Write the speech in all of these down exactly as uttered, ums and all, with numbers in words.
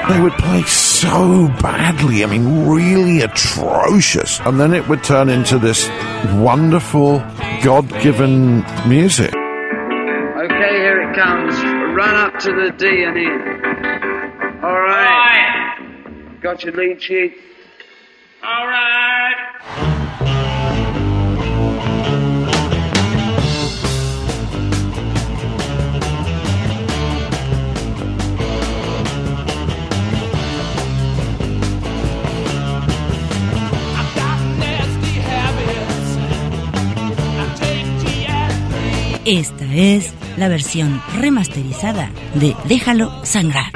They would play so badly, I mean, really atrocious. And then it would turn into this wonderful, God-given music. Okay, here it comes. Run up to the D and E. All right. All right. Got your lead sheet? All right. Esta es la versión remasterizada de Déjalo Sangrar.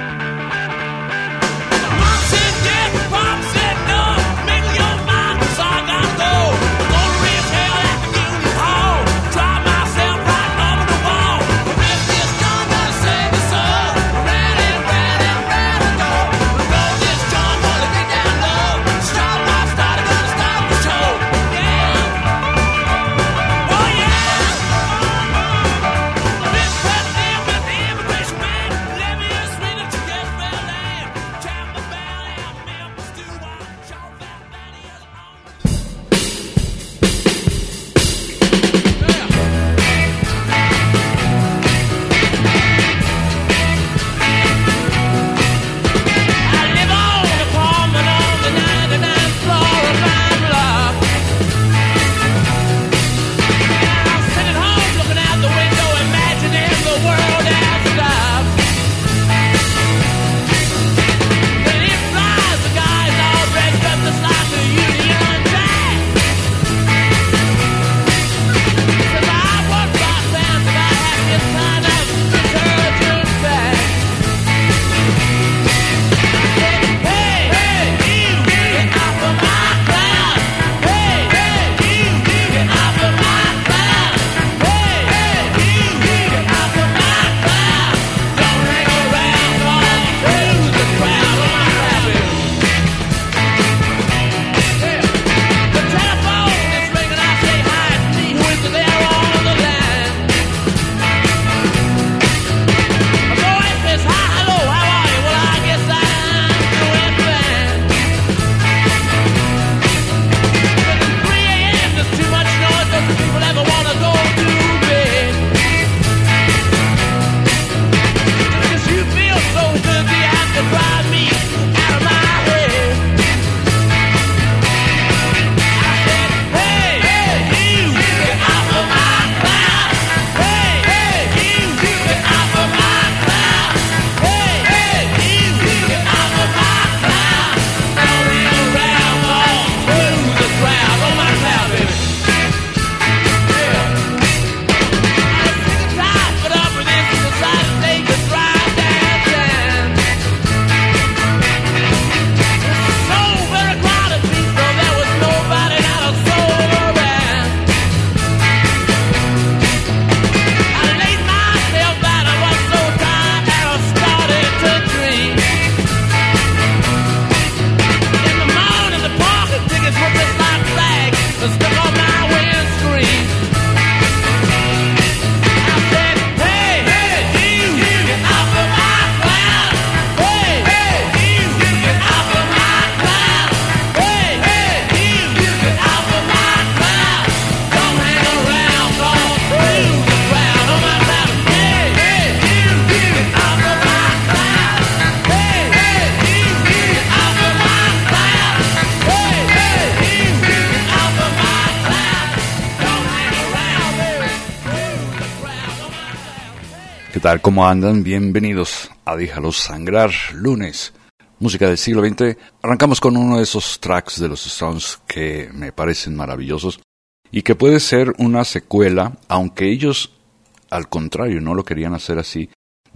¿Qué tal? ¿Cómo andan? Bienvenidos a Déjalo Sangrar, lunes, música del siglo veinte. Arrancamos con uno de esos tracks de los Stones que me parecen maravillosos y que puede ser una secuela, aunque ellos al contrario no lo querían hacer así,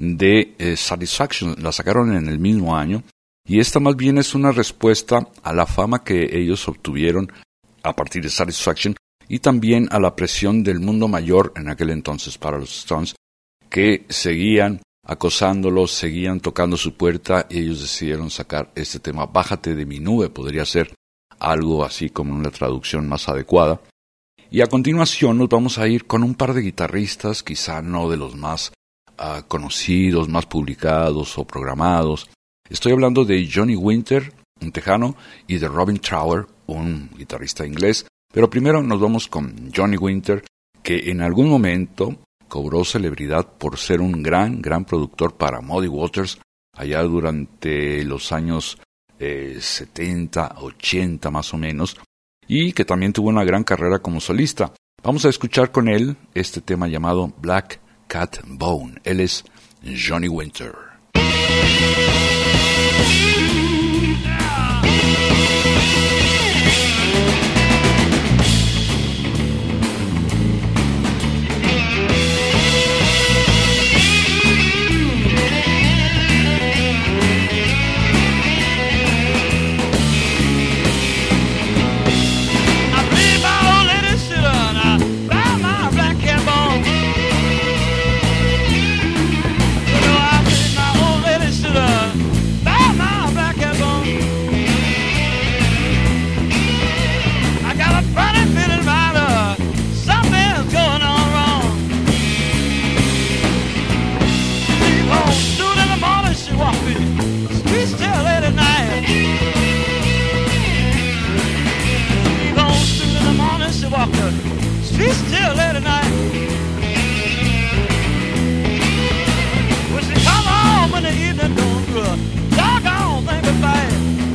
de eh, Satisfaction. La sacaron en el mismo año y esta más bien es una respuesta a la fama que ellos obtuvieron a partir de Satisfaction y también a la presión del mundo mayor en aquel entonces para los Stones, que seguían acosándolos, seguían tocando su puerta y ellos decidieron sacar este tema. Bájate de mi nube, podría ser algo así como una traducción más adecuada. Y a continuación nos vamos a ir con un par de guitarristas, quizá no de los más uh, conocidos, más publicados o programados, Estoy hablando de Johnny Winter, un tejano, y de Robin Trower, un guitarrista inglés. Pero primero nos vamos con Johnny Winter, que en algún momento cobró celebridad por ser un gran, gran productor para Muddy Waters, allá durante los años eh, setenta, ochenta más o menos, y que también tuvo una gran carrera como solista. Vamos a escuchar con él este tema llamado Black Cat Bone. Él es Johnny Winter. She's still late at night. When she come home in the evening, don't do a doggone thing but fight.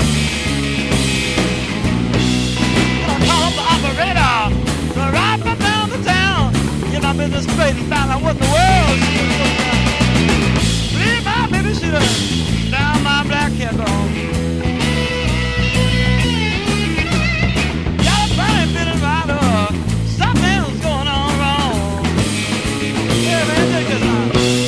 Gonna call up the operator, gonna ride me down the town, get my business straight and find out what the world is doing. Believe my baby, she done down my black cat bone. Got a funny feeling right up. Something's going on wrong. Yeah, man, take this out.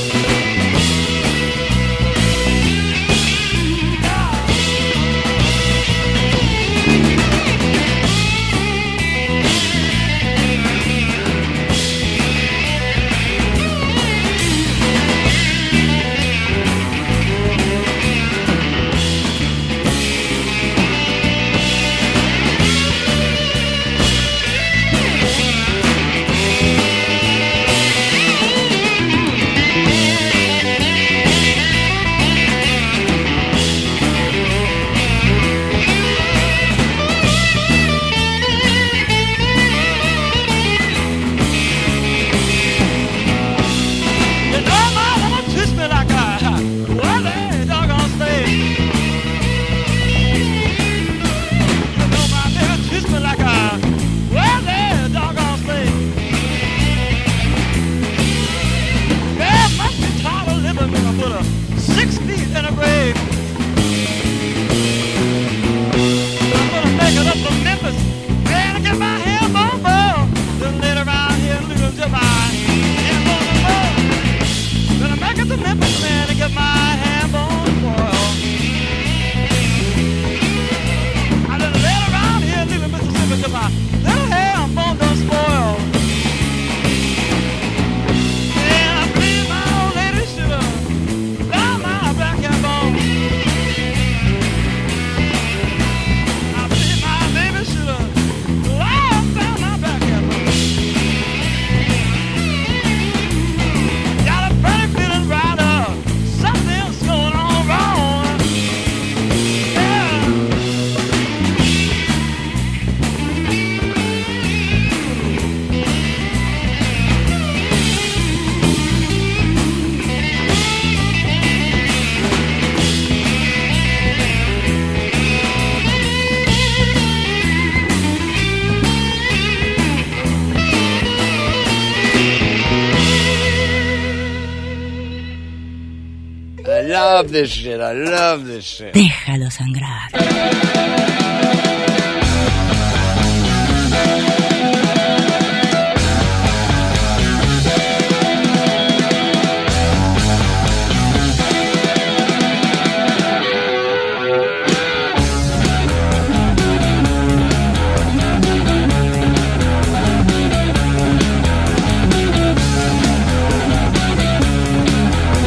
I love this shit, I love this shit. Déjalo sangrar.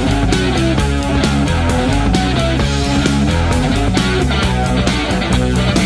Thank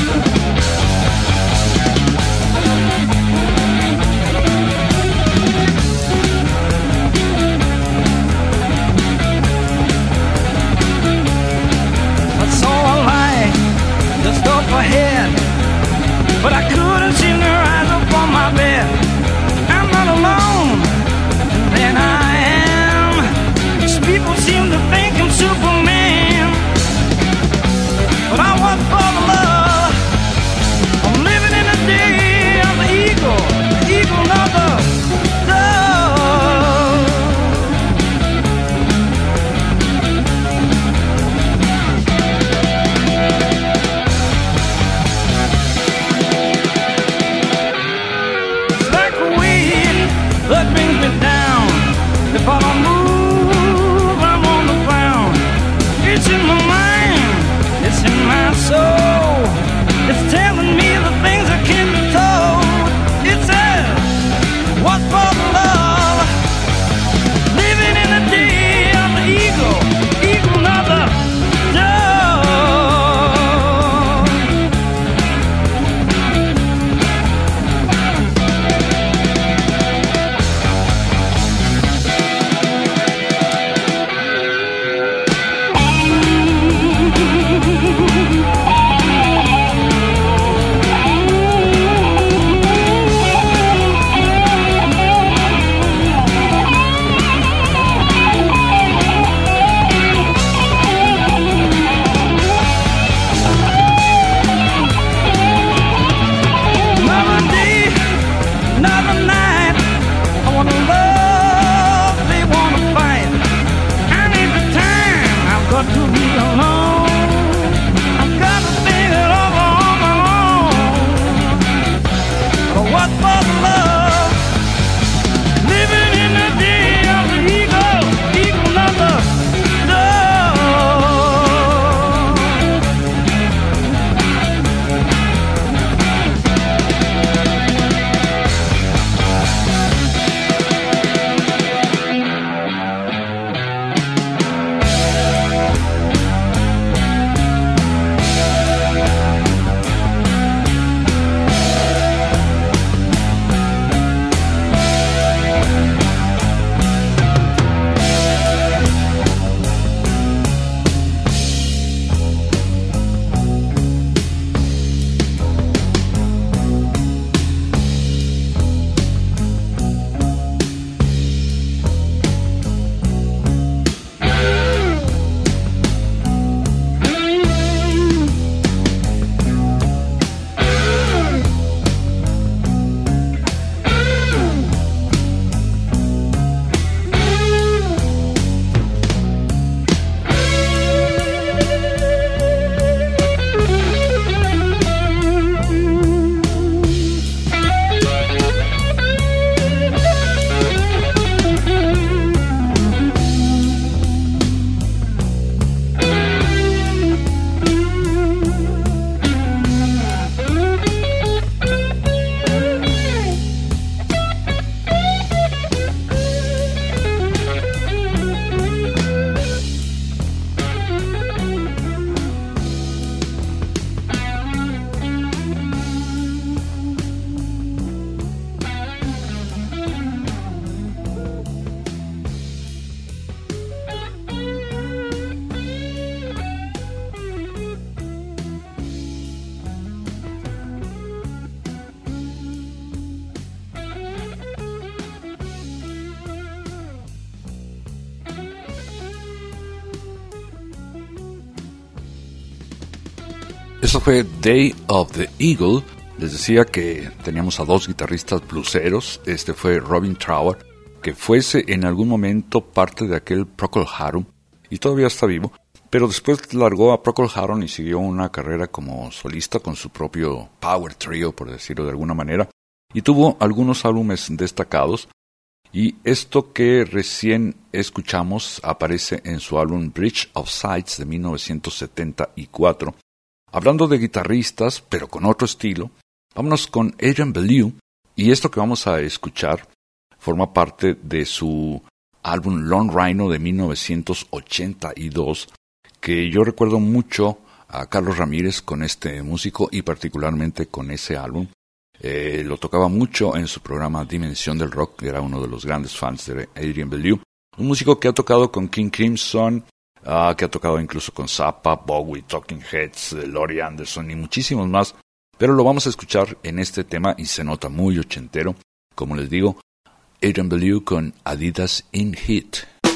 Eso fue Day of the Eagle. Les decía que teníamos a dos guitarristas blueseros. Este fue Robin Trower, que fuese en algún momento parte de aquel Procol Harum, y todavía está vivo, pero después largó a Procol Harum y siguió una carrera como solista con su propio power trio, por decirlo de alguna manera, y tuvo algunos álbumes destacados, y esto que recién escuchamos aparece en su álbum Bridge of Sighs de mil novecientos setenta y cuatro. Hablando de guitarristas, pero con otro estilo, vámonos con Adrian Belew, y esto que vamos a escuchar forma parte de su álbum Lone Rhino de mil novecientos ochenta y dos, que yo recuerdo mucho a Carlos Ramírez con este músico y particularmente con ese álbum. Eh, lo tocaba mucho en su programa Dimensión del Rock, era uno de los grandes fans de Adrian Belew, un músico que ha tocado con King Crimson, uh, que ha tocado incluso con Zappa, Bowie, Talking Heads, Laurie Anderson y muchísimos más, pero lo vamos a escuchar en este tema y se nota muy ochentero, como les digo, Adrian Belew con Adidas in Heat.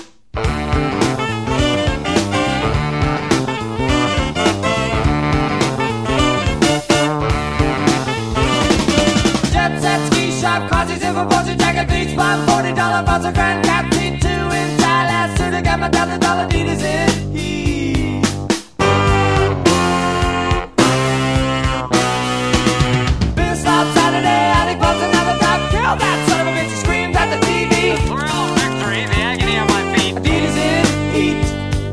Jet set, ski shop, cozy silver portrait jacket, beach bum, forty dollar bottle, grand cap, T two in Thailand, suit, I got my thousand dollar Adidas in heat. Bill Slop Saturday, Attic Bumps, another top, kill that son of a bitch, he screams at the T V. Thrill, victory, the agony of my feet. Adidas in heat.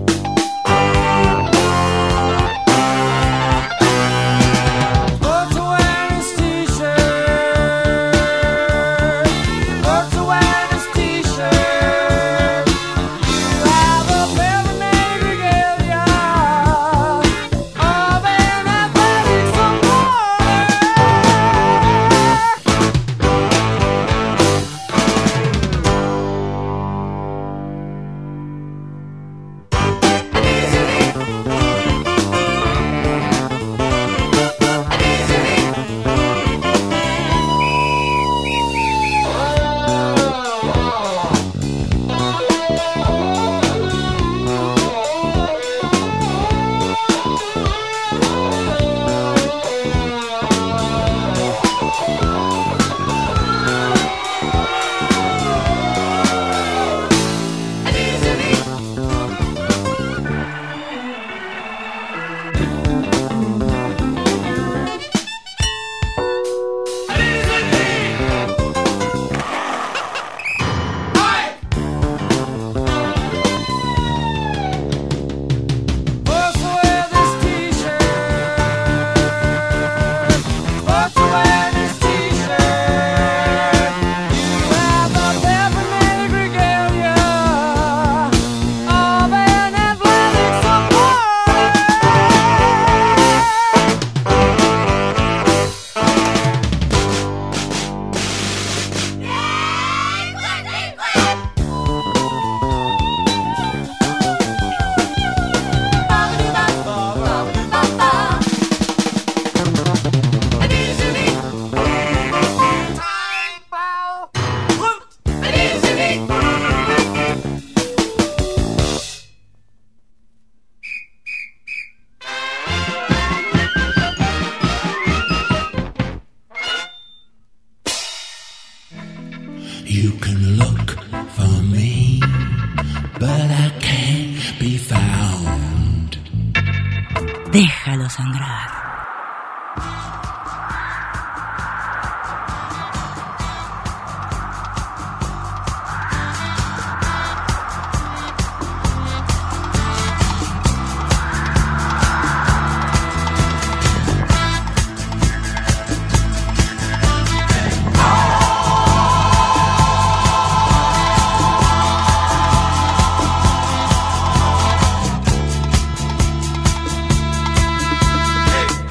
Déjalo sangrar. Hey!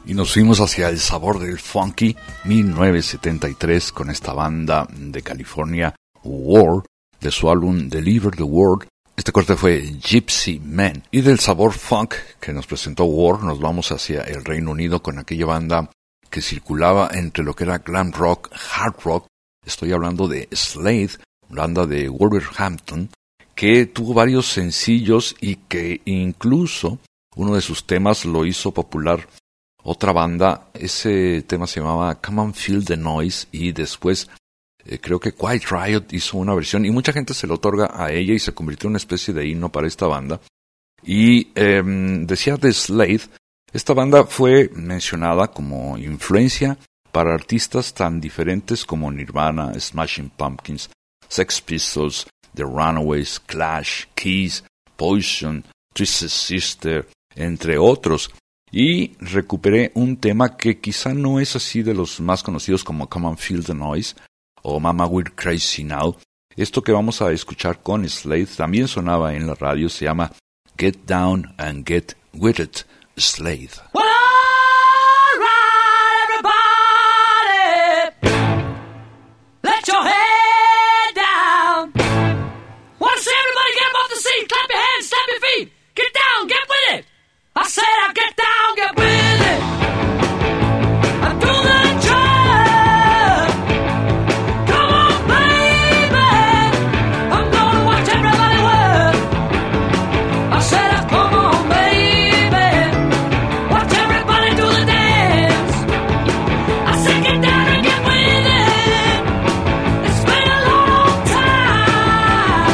Y nos fuimos hacia el sabor del funky mil novecientos setenta y tres con esta banda de California, War, de su álbum Deliver the World. Este corte fue Gypsy Man. Y del sabor funk que nos presentó War, nos vamos hacia el Reino Unido con aquella banda que circulaba entre lo que era glam rock, hard rock. Estoy hablando de Slade, banda de Wolverhampton, que tuvo varios sencillos y que incluso uno de sus temas lo hizo popular otra banda. Ese tema se llamaba Come and Feel the Noise, y después eh, creo que Quiet Riot hizo una versión y mucha gente se lo otorga a ella y se convirtió en una especie de himno para esta banda. Y eh, decía de Slade, esta banda fue mencionada como influencia para artistas tan diferentes como Nirvana, Smashing Pumpkins, Sex Pistols, The Runaways, Clash, Kiss, Poison, Twisted Sister, entre otros. Y recuperé un tema que quizá no es así de los más conocidos como Come and Feel the Noise o Mama We're Crazy Now. Esto que vamos a escuchar con Slade también sonaba en la radio, se llama Get Down and Get With It, Slade. Well, all right, everybody, let your head down. Want to see everybody get up off the seat, clap your hands, stamp your feet, get down, get with it. I said I get down, get with it. I do the job. Come on, baby, I'm gonna watch everybody work. I said I come on, baby, watch everybody do the dance. I said get down and get with it. It's been a long time.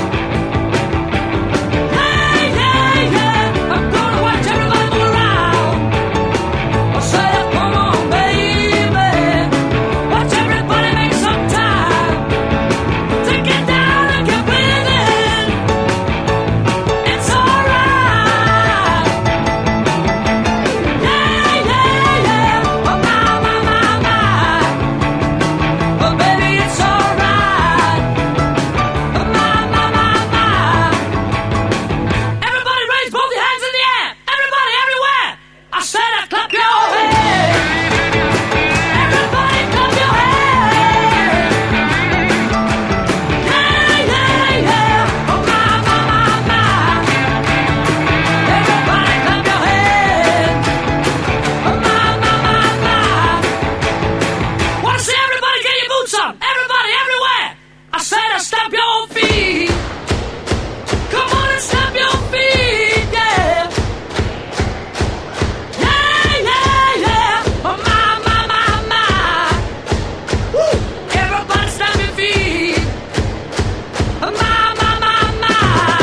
Hey, yeah, yeah, I'm gonna watch everybody move around. I said come on, baby, watch everybody make some time to get down and get with it. It's alright. Yeah, yeah, yeah. Oh, my, my, my, my. Oh, baby, it's alright. Oh, my, my, my, my. Everybody raise both your hands in the air. Everybody, everywhere. I said I clap your hands. Everybody clap your hands. Yeah, yeah, yeah. Oh, my, my, my, my. Everybody clap your hands. Oh, my, my, my, my. Want to see everybody get your boots up? Everybody, everywhere. I said I stamp your feet. Come on and stamp your feet, yeah. Yeah, yeah, yeah. Oh, my, my, my, my. Woo. Everybody stamp your feet. Oh, my, my, my, my.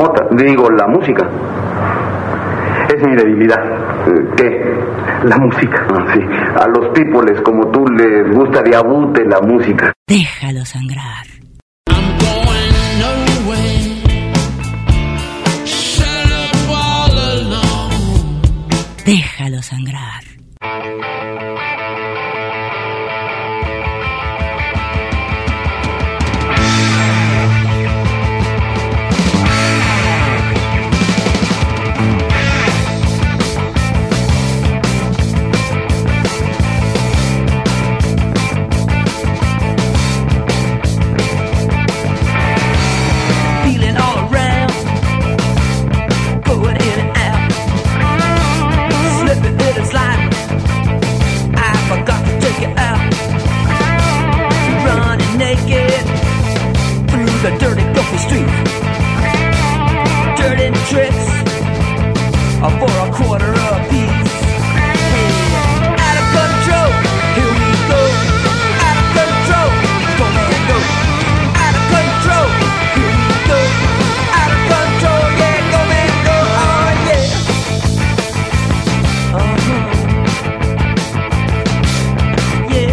nota, digo, la música. Es mi debilidad. ¿Qué? La música. Ah, sí. A los pípoles como tú les gusta de abute la música. Déjalo sangrar. I'm going nowhere. Shut up all alone. Déjalo sangrar. The dirty, filthy street. Dirty tricks for a quarter apiece. Hey, out of control, here we go. Out of control, go man go. Out of control, here we go. Out of control, yeah, go man go. Oh yeah. Uh-huh. Yeah.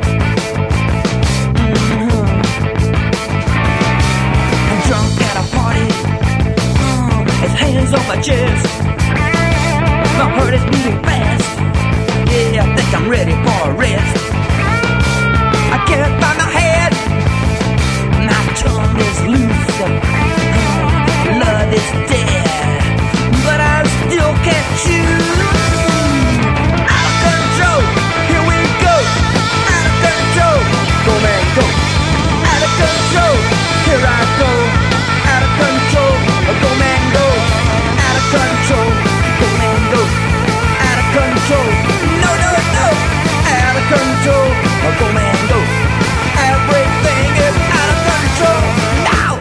Hands on my chest, my heart is beating fast. Yeah, I think I'm ready for a rest. I can't find my head, my tongue is loose. Love is dead, but I still can't choose. Out of control, here we go. Out of control, go man go. Out of control, here I go. Out of control, go man go. Out of control, go man go. Out of control, no no no. Out of control, go man go. Everything is out of control now.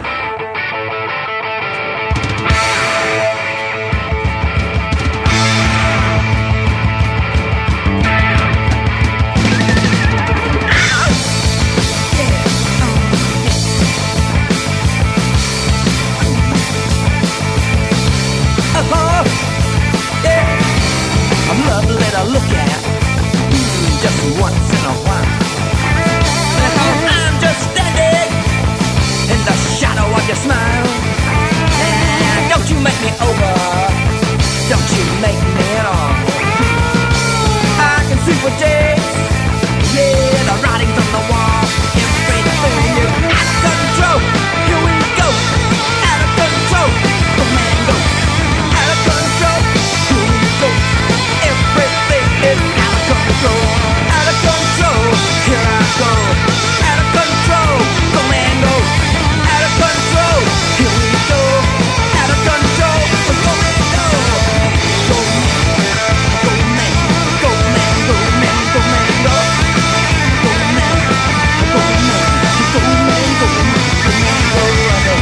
Lovely to look at, mm, just once in a while. I'm just standing in the shadow of your smile. And don't you make me over, don't you make me at all. I can see for days, yeah, the writing's on the wall. Everything is out of control. Here we go, out of control. Go man go, out of control. Here we go. Everything is out of control, out of control, here I go, out of control, go man go, out of control, here we go, out of control, go man go, go man, go man, go man, go man, go man, go man, go man, go man, go man, go man, go man,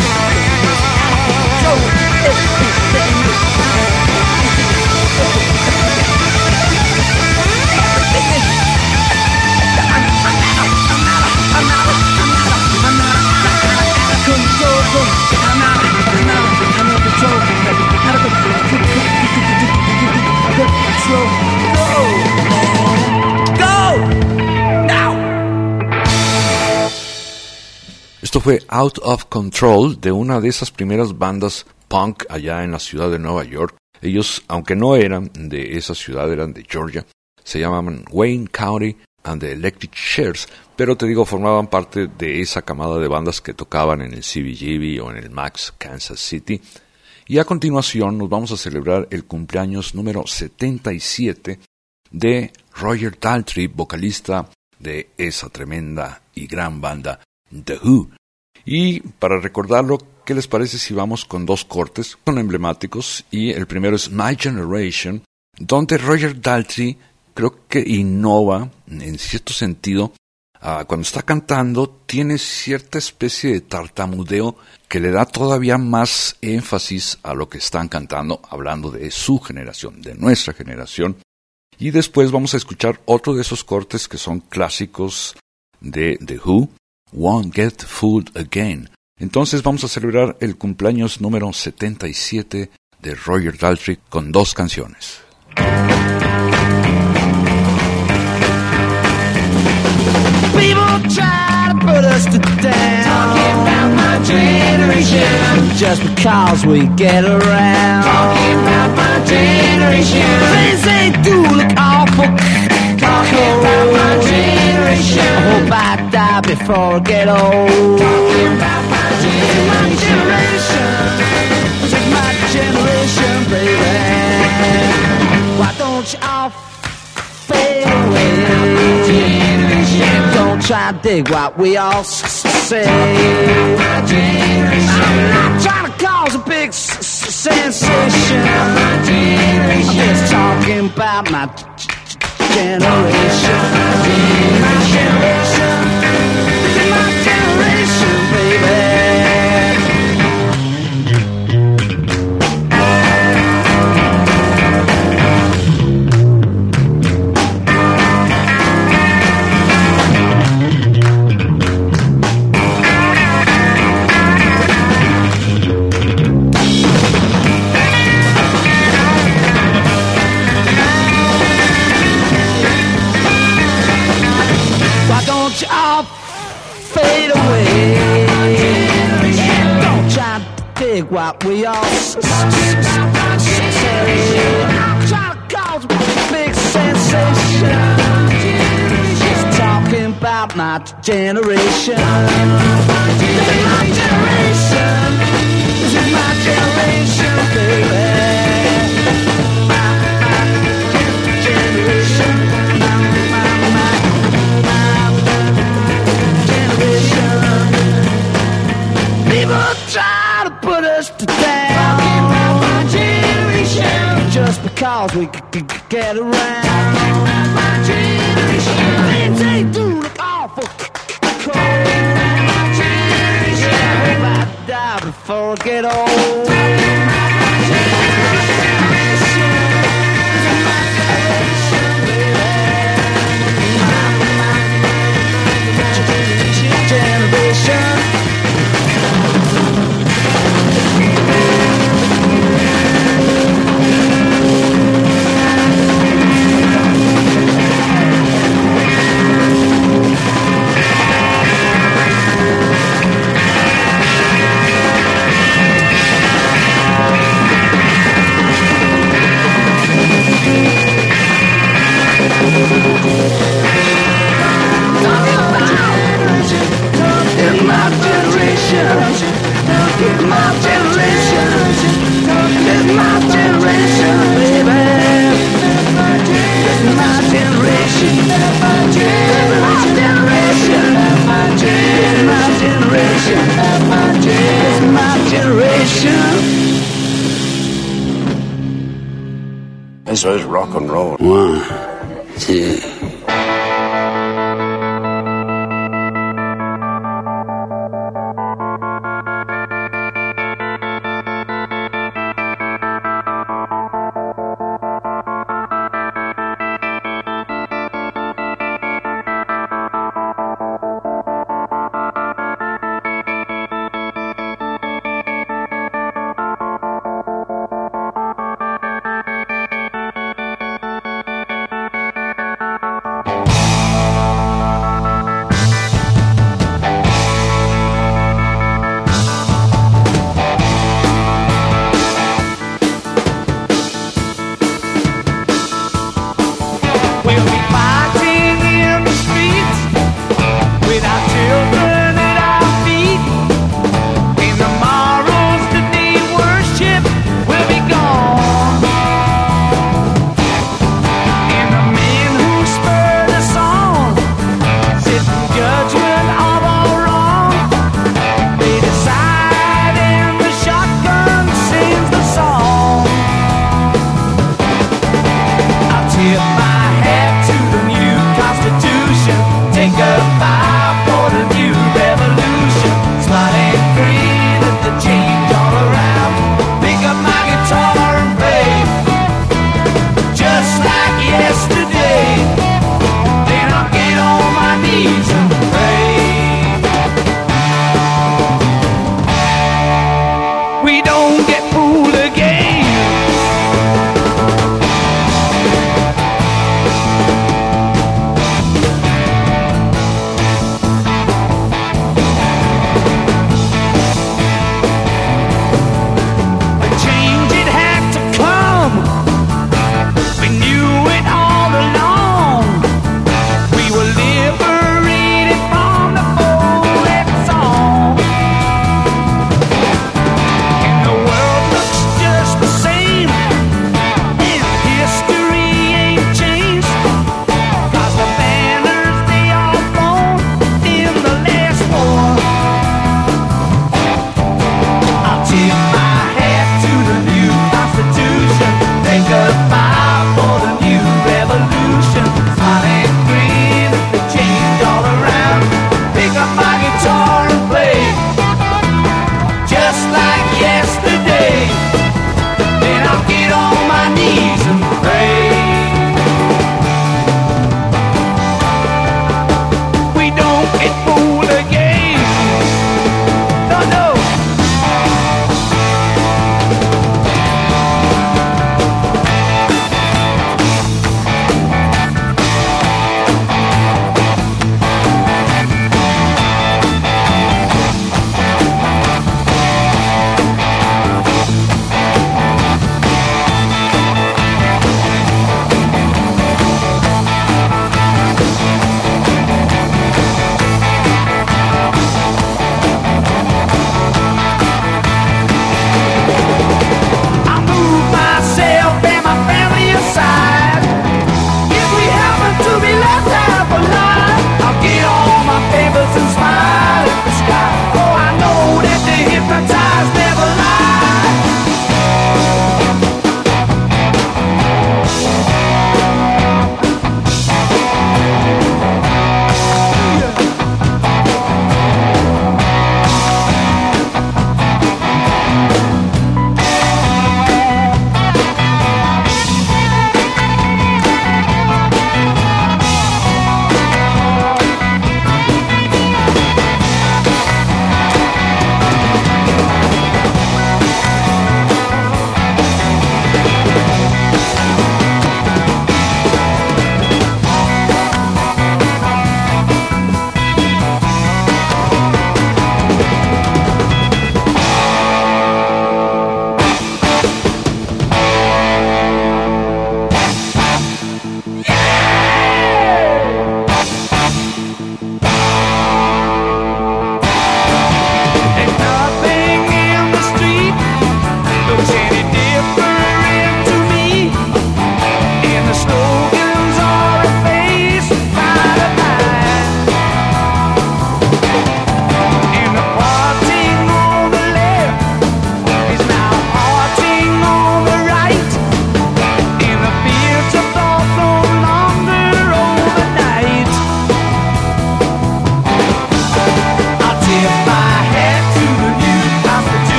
go everything is Esto fue Out of Control, de una de esas primeras bandas punk allá en la ciudad de Nueva York. Ellos, aunque no eran de esa ciudad, eran de Georgia, se llamaban Wayne County and the Electric Shares, pero te digo, formaban parte de esa camada de bandas que tocaban en el C B G B o en el Max Kansas City. Y a continuación nos vamos a celebrar el cumpleaños número setenta y siete de Roger Daltrey, vocalista de esa tremenda y gran banda The Who. Y para recordarlo, ¿qué les parece si vamos con dos cortes? Son emblemáticos, y el primero es My Generation, donde Roger Daltrey creo que innova en cierto sentido. Uh, cuando está cantando tiene cierta especie de tartamudeo que le da todavía más énfasis a lo que están cantando, hablando de su generación, de nuestra generación. Y después vamos a escuchar otro de esos cortes que son clásicos de The Who, Won't Get Fooled Again, Entonces vamos a celebrar el cumpleaños número setenta y siete de Roger Daltrey con dos canciones. People try to put us to down, talking about my generation, just because we get around, talking about my generation. Things they do look awful, talking about my generation. I hope I die before I get old, talking about my generation. This is my generation, baby. Why don't you all fade away? Don't try to dig what we all say. I'm not trying to cause a big s- s- sensation. I'm just talking about my g- g- generation. My generation. This is my generation, baby. All fade away. Don't try to dig what we all say. I'm trying to cause a big sensation. Just talking about my generation. This is my generation. This is my generation, baby. My, my generation. People try to put us to down, talking about my generation, just because we c- c- get around, talking about my generation. Things they do look awful cold, my generation. I hope I die before I get old, talking about my generation. This is my generation, baby. My, my generation. Eso es rock and roll. One, two.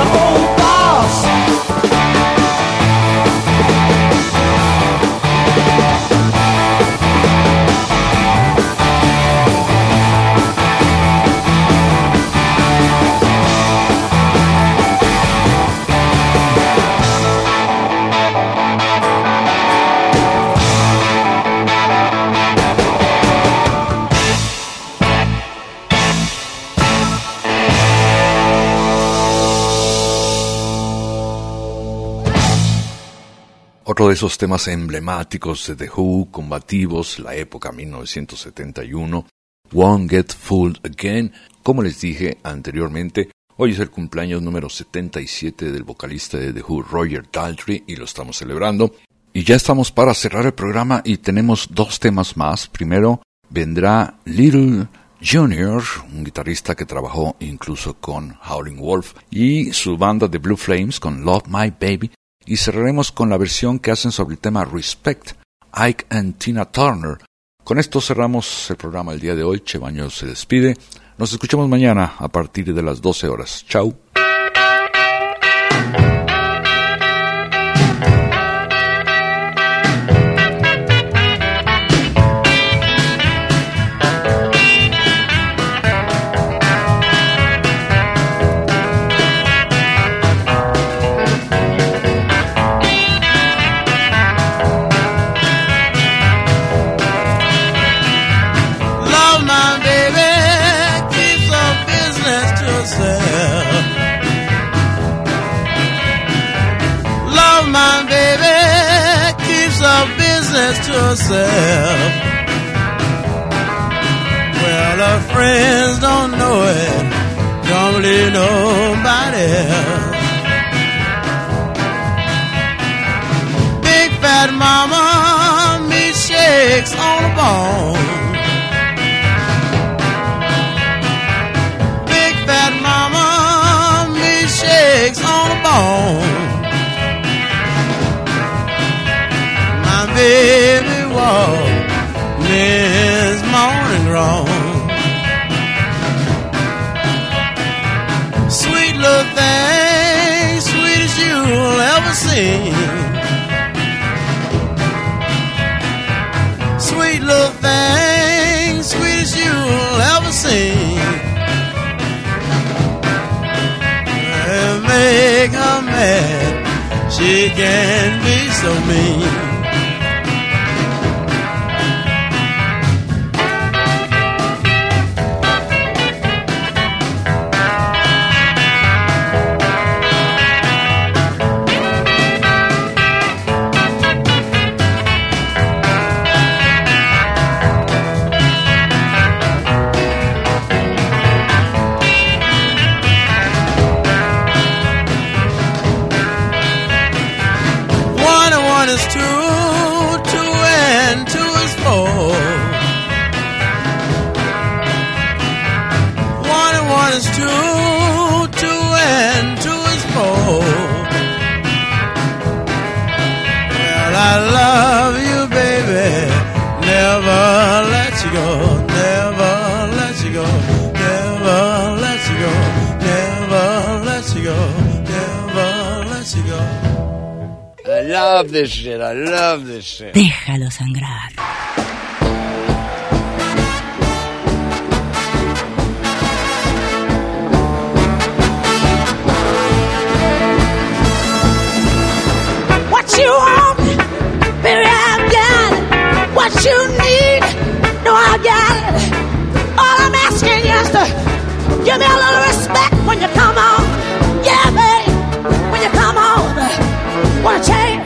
whole boss. Otro de esos temas emblemáticos de The Who, combativos, la época mil novecientos setenta y uno, Won't Get Fooled Again. Como les dije anteriormente, hoy es el cumpleaños número setenta y siete del vocalista de The Who, Roger Daltrey, y lo estamos celebrando. Y ya estamos para cerrar el programa y tenemos dos temas más. Primero vendrá Little Junior, un guitarrista que trabajó incluso con Howlin' Wolf, y su banda The Blue Flames con Love My Baby. Y cerraremos con la versión que hacen sobre el tema Respect, Ike and Tina Turner. Con esto cerramos el programa el día de hoy. Che Baños se despide. Nos escuchamos mañana a partir de las doce horas. Chau. To herself. Well, her friends don't know it, don't believe nobody else. Big fat mama meets shakes on a bone. Big fat mama meets shakes on a bone. Baby walk this morning wrong. Sweet little thing, sweetest you'll ever see. Sweet little thing, sweetest you'll ever see. And make her mad, she can be so mean. I love this shit, I love this shit. Déjalo sangrar. What you want, baby, I've got it. What you need, no, I've got it. All I'm asking you is to give me a little respect when you come on. Yeah, babe, when you come on. Wanna change?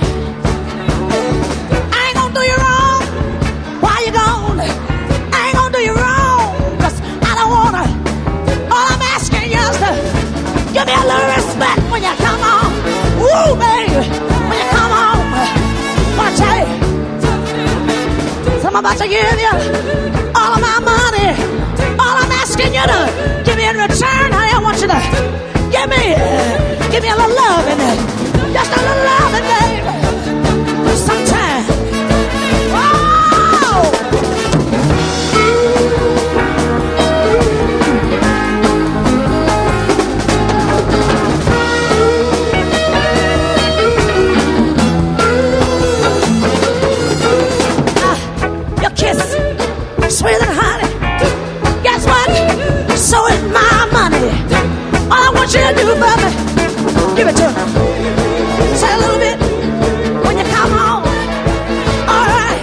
Give me a little respect when you come on. Woo, baby, when you come on. Wanna tell you, I'm about to give you all of my money. All I'm asking you to give me in return, honey, I want you to give me, give me a little loving, just a little loving, baby, sometime. Whoa! it to me. Say a little bit when you come home. All right.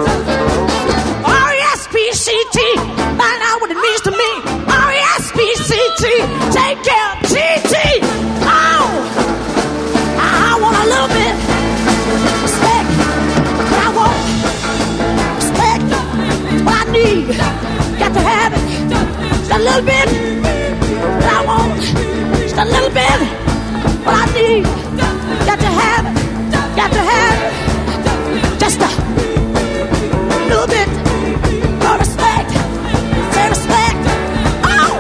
R E S P C T. Find out what it means to me. R E S P C T. Take care of T T. Oh, I want a little bit respect, but I want respect, what I need. Got to have it. Just a little bit, but I want just a little bit, what I need. Got to have it. Got to have it. Just a little bit of respect. Say respect. Oh!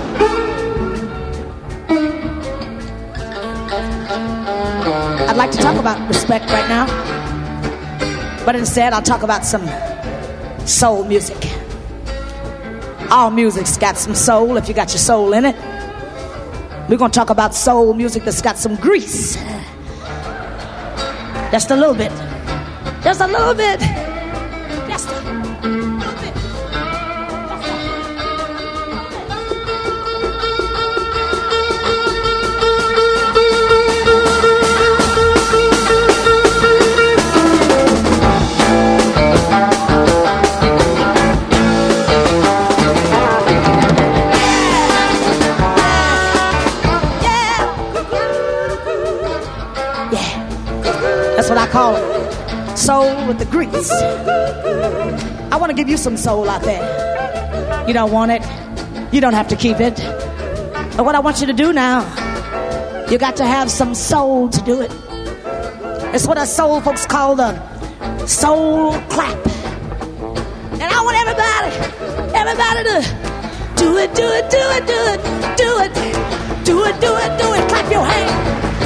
I'd like to talk about respect right now, but instead I'll talk about some soul music. All music's got some soul if you got your soul in it. We're gonna talk about soul music that's got some grease. Just a little bit. Just a little bit. Just a little bit. That's what I call it. Soul with the grease. I want to give you some soul out there. You don't want it. You don't have to keep it. But what I want you to do now, you got to have some soul to do it. It's what us soul folks call the soul clap. And I want everybody, everybody to do it, do it, do it, do it, do it, do it, do it, do it. Clap your hands.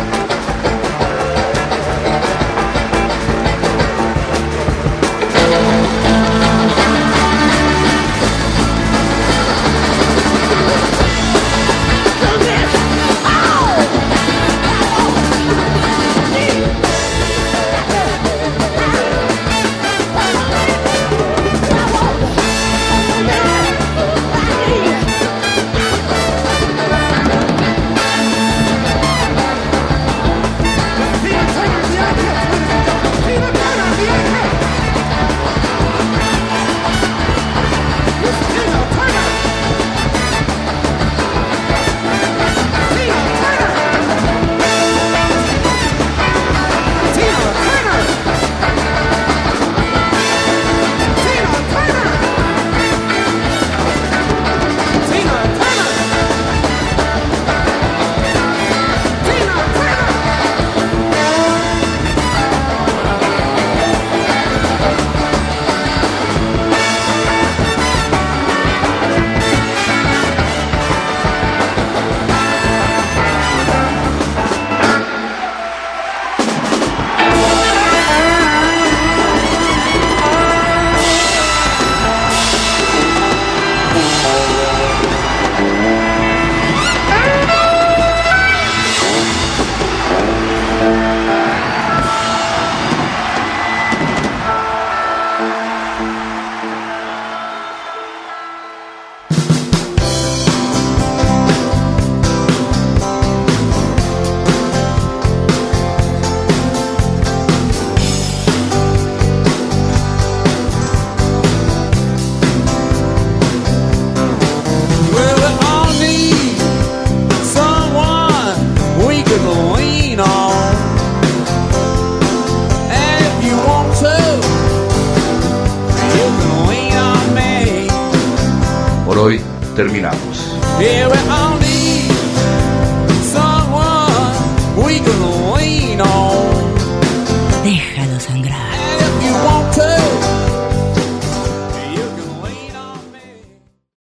Terminamos. Yeah, we all need someone we can lean on.